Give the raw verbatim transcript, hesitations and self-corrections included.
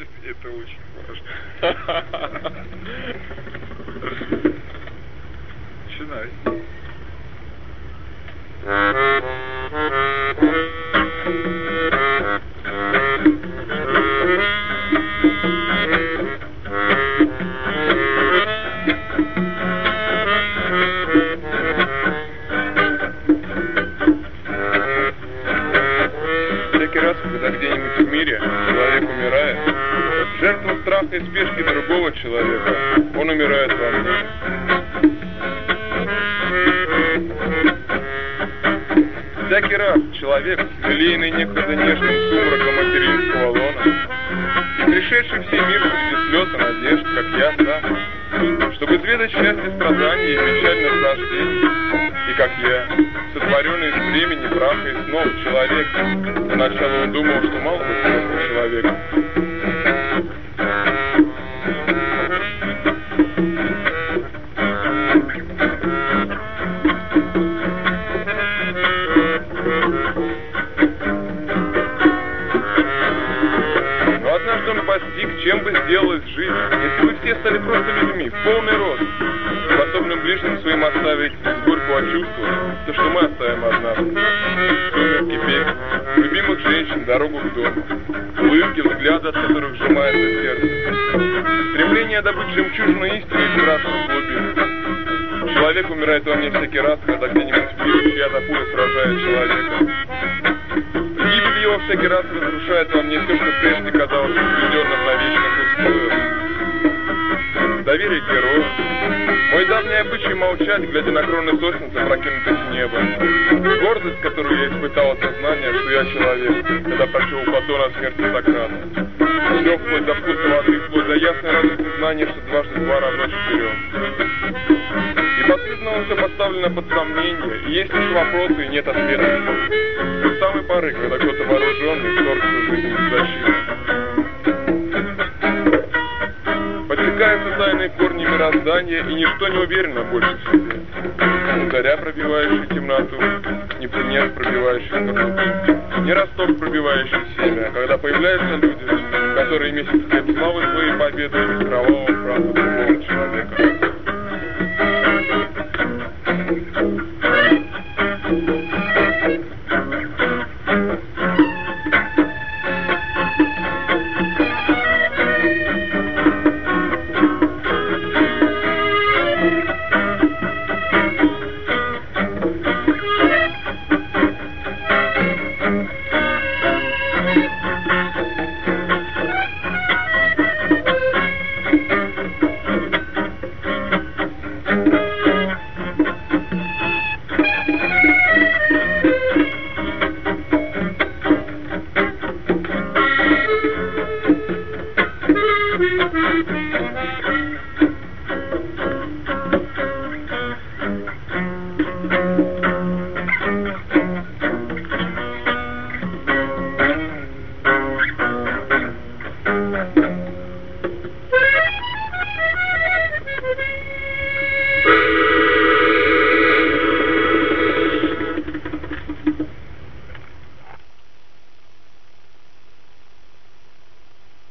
Это очень важно. Начинай. Всякий раз, когда где-нибудь в мире человек умирает, жертва страха и спешки другого человека, он умирает во мне. Всякий раз человек, лелеянный некогда нежным сумраком материнского лона, и пришедший в сей мир среди слез и надежд, как я сам, чтобы изведать счастье страданий и печаль наслаждений, и как я, сотворенный из времени, праха и снов человек, поначалу он думал, что мало бы просто человека. Но однажды он постиг, чем бы сделалась жизнь, если бы все стали просто людьми, в полный рост, способным ближним своим оставить с горького чувства то, что мы оставим однажды. Сумерки, песнь, любимых женщин, дорогу к дому, улыбки, взгляды, от которых сжимается сердце, стремление добыть жемчужину истины из страшных глубин. Человек умирает во мне всякий раз, когда где-нибудь в мире чья-то пуля сражает человека. Гибель его всякий раз разрушает во мне все, что прежде казалось возведенным навечно пустую. Доверие к герою. Мой давний обычай молчать, глядя на кроны сосен, запрокинутых в небо. Гордость, которую я испытал от сознания, что я человек, когда прочел у Платона о смерти Сократа. Все вплоть до вкуса воды, вплоть до ясной радости знания, что дважды два равно четырем. И последнего все поставлено под сомнение, и есть лишь вопросы, и нет ответов. До самой поры, когда кто-то вооруженный вторгся в жизнь без защиты. Подсекаются тайные корни мироздания, и ничто не уверено больше в себе. Ни заря, пробивающая темноту, ни птенец, пробивающий грудь, ни росток, пробивающий семя, когда появляются люди, которые месяц хлеб славы своей победы из кровавого праздника другого человека.